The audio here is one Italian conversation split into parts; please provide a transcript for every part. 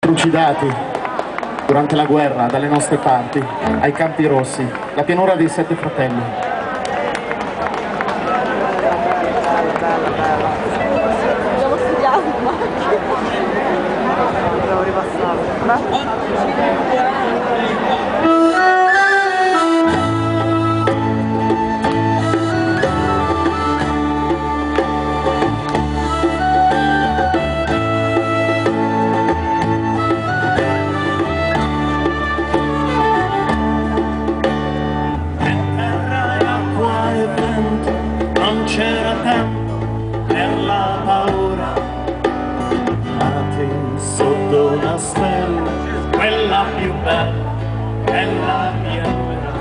trucidati durante la guerra dalle nostre parti, ai Campi Rossi, la pianura dei Sette Fratelli. Abbiamo studiato, ma devo ripassare. Non c'era tempo per la paura, nati sotto una stella, quella più bella è la pianura.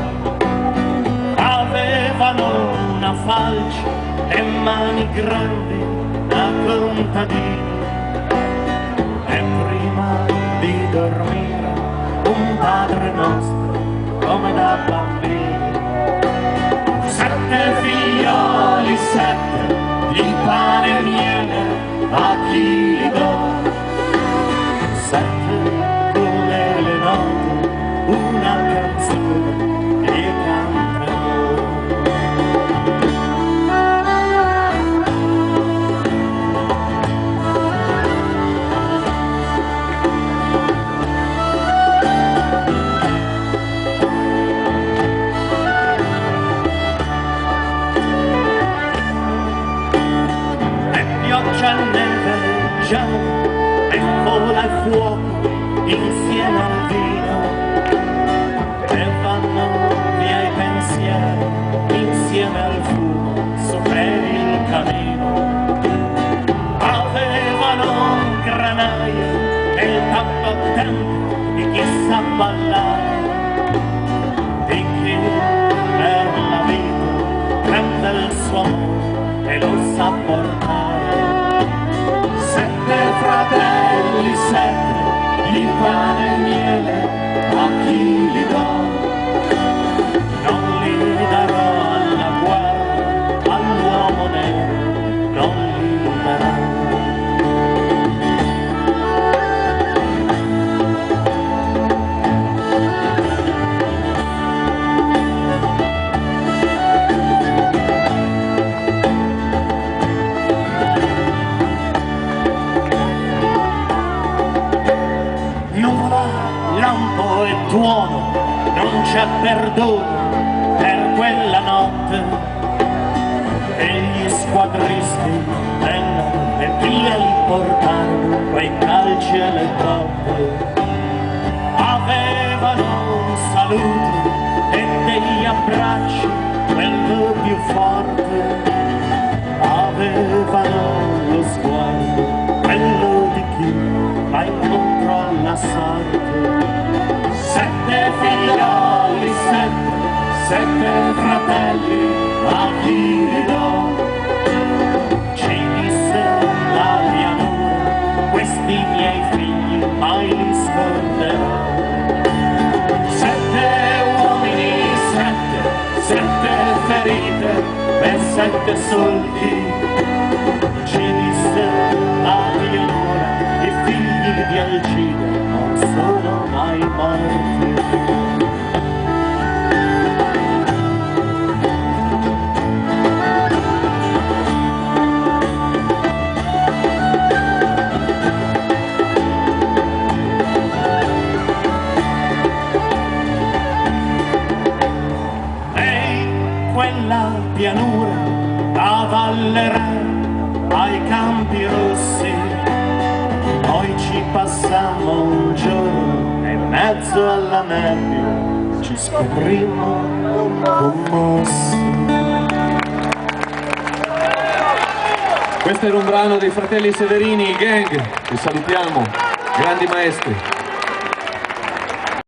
Avevano una falce e mani grandi da contadini, e prima di dormire un Padre Nostro come da bambini. Sette figlioli, sette, di pane e miele a chi li do. Sette come le note, una canzone che canterò. Pioggia, neve, giallo e vola e fuoco insieme al vino, e vanno via i pensieri insieme al fumo sopra il camino. Avevano granaie e tanto tempo di chi sa ballare, di chi per la vita prende il suo amore e lo sa portare. Sette fratelli, sette, di pane e miele a chi li do. Non li darò alla guerra, all'uomo nero, non li darò. Lampo e tuono, non c'è perdono per quella notte, e gli squadristi vennero e via li portarono quei calci e le botte. Avevano un saluto e degli abbracci, quello più forte. Avevano lo sguardo, quello di chi va incontro alla sorte. Sette figlioli, sette fratelli, a chi li do? Ci disse la pianura, questi miei figli mai li scorderò. Sette uomini, sette ferite e sette solchi. Ci disse la pianura, i figli di Alcide non sono mai morti. Quella pianura cavallerà ai Campi Rossi, noi ci passammo un giorno e in mezzo alla nebbia ci scoprimmo commossi. Questo era un brano dei fratelli Severini, i Gang, li salutiamo, grandi maestri.